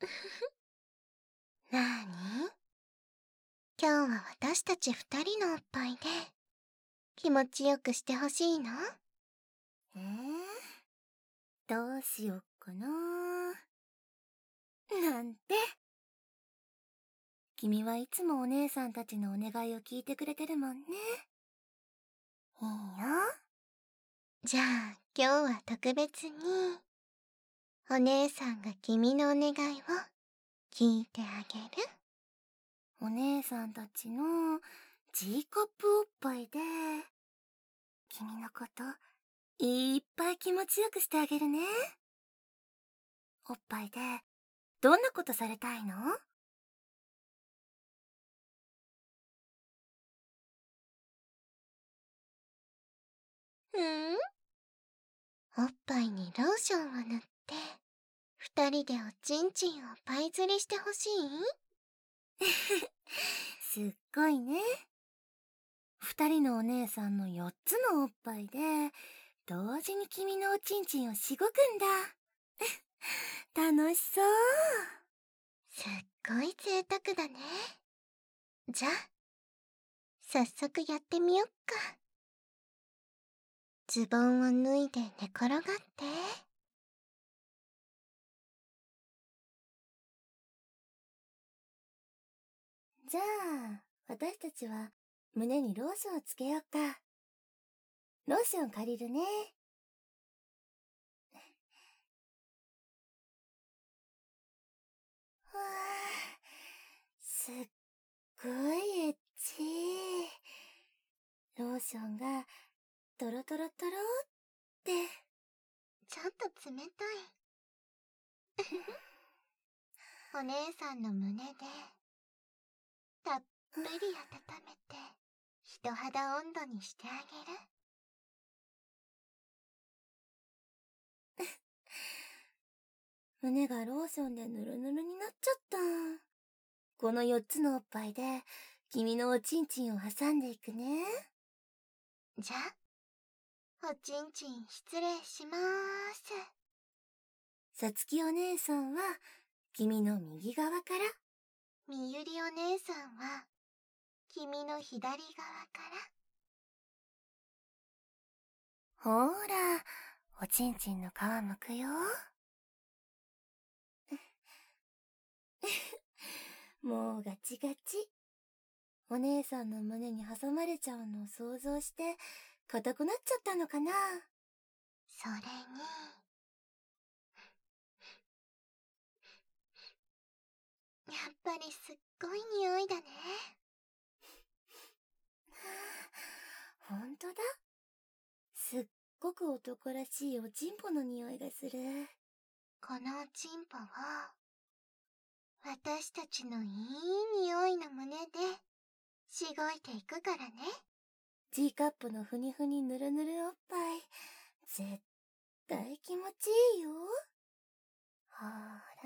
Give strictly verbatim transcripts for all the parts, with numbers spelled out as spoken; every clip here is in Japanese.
なーに？今日は私たち二人のおっぱいで気持ちよくしてほしいの？ えー、どうしよっかななんて。君はいつもお姉さんたちのお願いを聞いてくれてるもんね。いいよ。 じゃあ今日は特別にお姉さんが君のお願いを聞いてあげる。 お姉さんたちの G カップおっぱいで君のこといっぱい気持ちよくしてあげるね。おっぱいでどんなことされたいの？ うん？おっぱいにローションを塗って二人でおちんちんをパイ釣りしてほしい？ すっごいね。二人のお姉さんの四つのおっぱいで同時に君のおちんちんをしごくんだ。楽しそう。 すっごい贅沢だね。じゃあ早速やってみよっか。ズボンを脱いで寝転がって。 じゃあ私たちは胸にローションをつけようか。ローション借りるね。わあ、すっごいエッチ。ローションがトロトロトロって。 ちょっと冷たい。お姉さんの胸でたっぷり温めて人肌温度にしてあげる。 胸がローションでヌルヌルになっちゃった。このよっつのおっぱいで君のおちんちんを挟んでいくね。 じゃあおちんちん失礼しまーす。 さつきお姉さんは君の右側から、 みゆりお姉さんは君の左側から。 ほーら、おちんちんの皮むくよ。もうガチガチ。お姉さんの胸に挟まれちゃうのを想像して硬くなっちゃったのかな。 それにやっぱりすっごい匂いだね。 ほんとだ。すっごく男らしいおちんぽの匂いがする。 このおちんぽを私たちのいい匂いの胸でしごいていくからね。 G カップのふにふにぬるぬるおっぱい絶対気持ちいいよ。ほーら。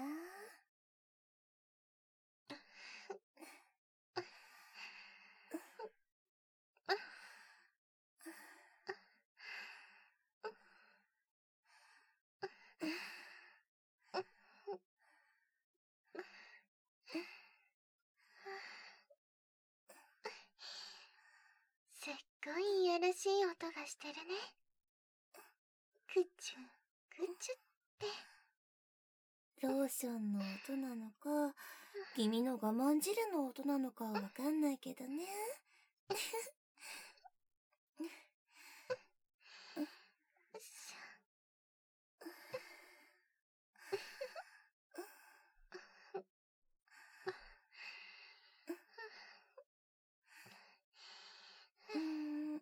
すっごいいやらしい音がしてるね。くちゅくちゅって。 ローションの音なのか君の我慢汁の音なのかはわかんないけどね。うーん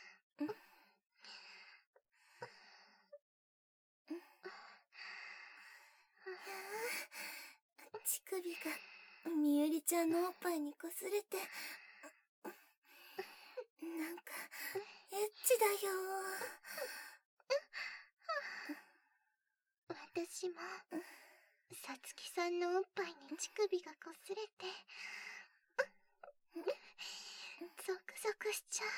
乳首がみゆりちゃんのおっぱいにこすれてなんかエッチだよ。 私もさつきさんのおっぱいに乳首がこすれてゾクゾクしちゃう。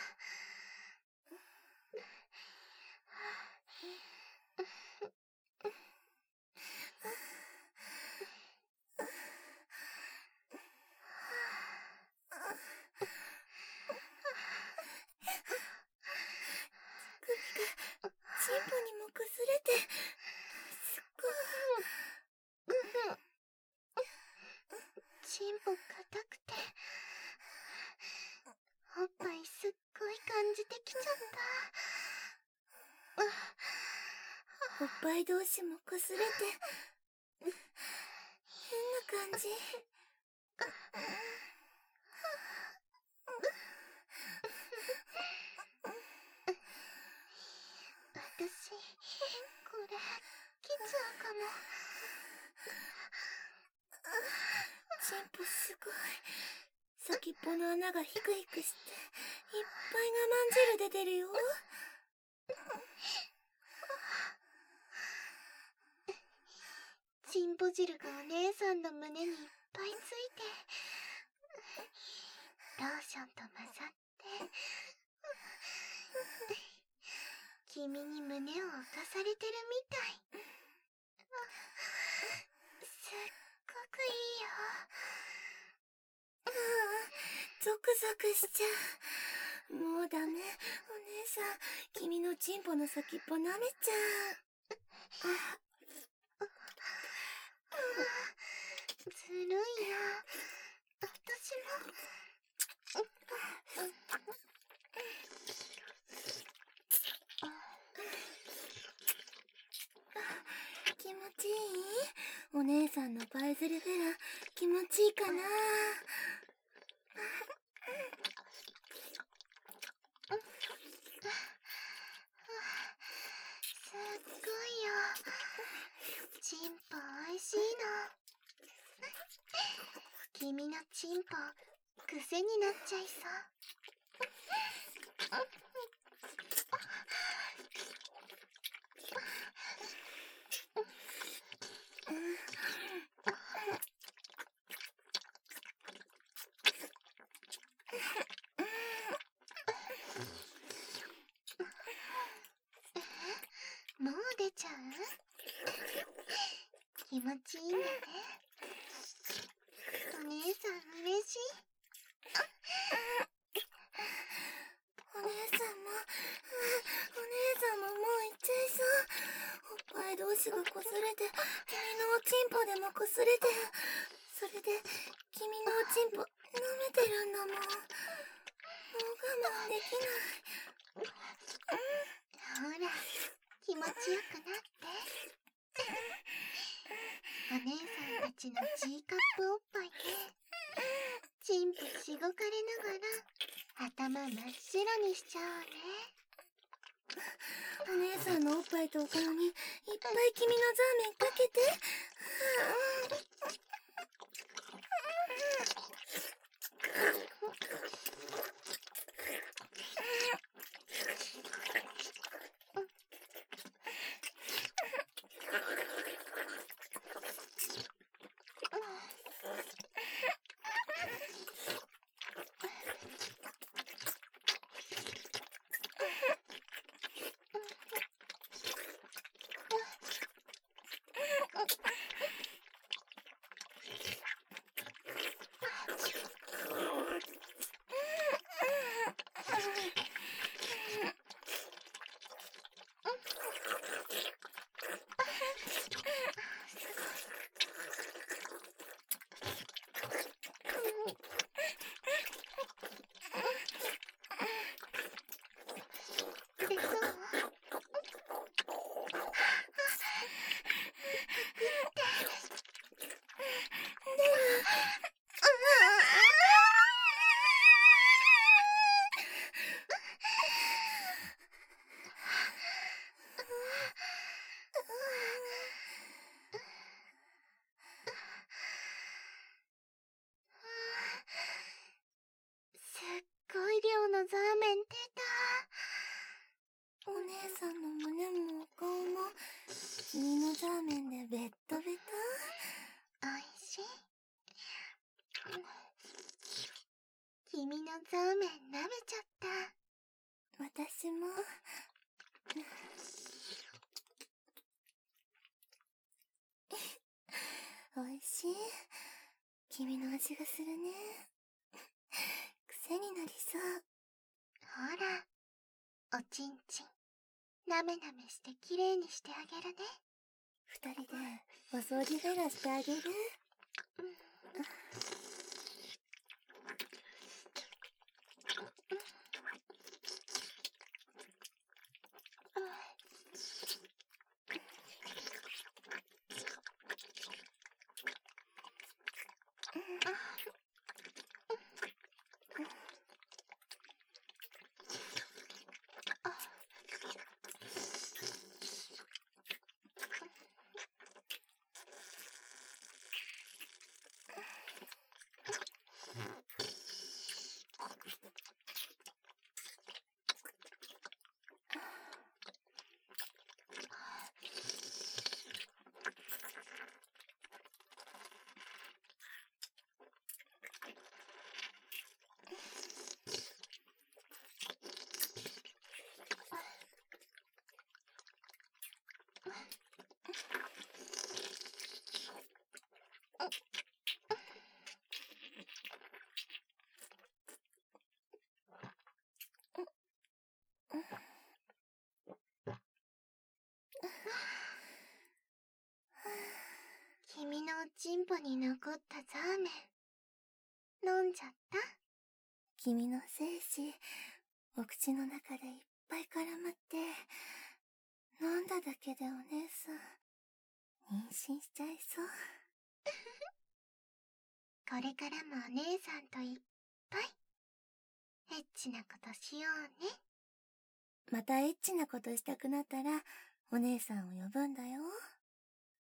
ぱい同士もこすれて変な感じ。 私、これ、きちゃうかも。 チンポすごい。先っぽの穴がヒクヒクしていっぱい我慢汁出てるよ。 チンポ汁がお姉さんの胸にいっぱいついて、ローションと混ざって、君に胸を浮かされてるみたい。すっごくいいよ。 ゾクゾクしちゃう。もうダメ。お姉さん、君のチンポの先っぽ舐めちゃう。 ずるいよ。私も。 気持ちいい？お姉さんのパイズルフェラ気持ちいいかな？ すっごいよ。チンポおいしいの。君のチンポ癖になっちゃいそう。もう出ちゃう？気持ちいいんだね。お姉さん嬉しい。 お姉さんも、お姉さんももう行っちゃいそう。おっぱい同士がこすれて、君のおちんぽでもこすれて、それで君のおちんぽ舐めてるんだもん。もう我慢できない。 ほら、気持ちよくなって。お姉さんたちの G カップおっぱいで、チンポしごかれながら頭真っ白にしちゃおうね。 お姉さんのおっぱいとお顔にいっぱい君のザーメンかけて。 すっごい量のザーメン出た。 お姉さんの胸もお顔も君のザーメンでベッドベタ。 おいしい？君のザーメン舐めちゃった。 私も。おいしい。君の味がするね。癖になりそう。 ほら、おちんちん、なめなめしてきれいにしてあげるね。 二人でお掃除フェラしてあげる。 うん、 チンポに残ったザーメン飲んじゃった？ 君の精子、お口の中でいっぱい絡まって、飲んだだけでお姉さん、妊娠しちゃいそう。 これからもお姉さんといっぱい、エッチなことしようね。 またエッチなことしたくなったら、お姉さんを呼ぶんだよ。